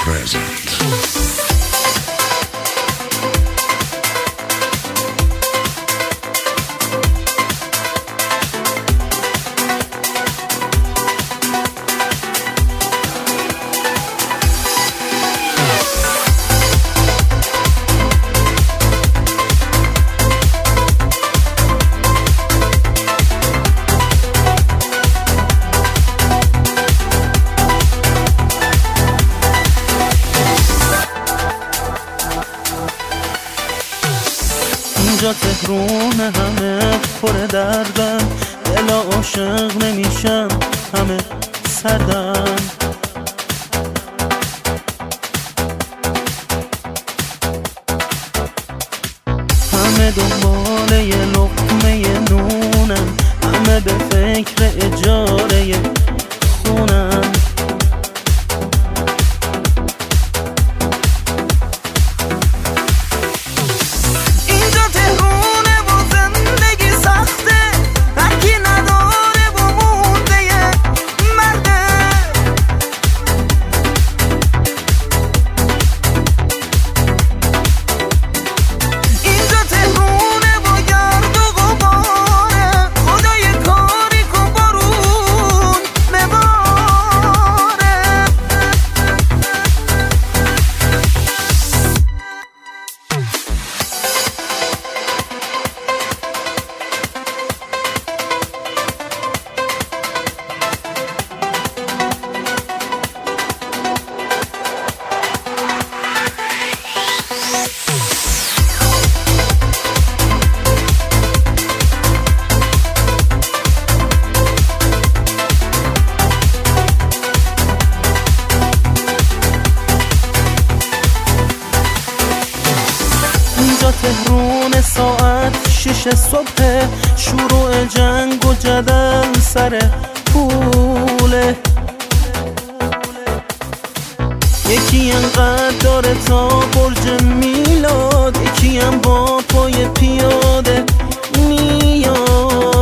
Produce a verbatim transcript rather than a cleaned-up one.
present. اینجا تهرون همه پر دردن، دلا عاشق نمیشن همه سردن. همه دنبال یه لقمه نونن، همه به فکر اجاره خونن. تهرون ساعت شش صبح، شروع جنگ و جدل سر پوله. یکی انقدر داره تا برج میلاد، یکی هم با پای پیاده میاد.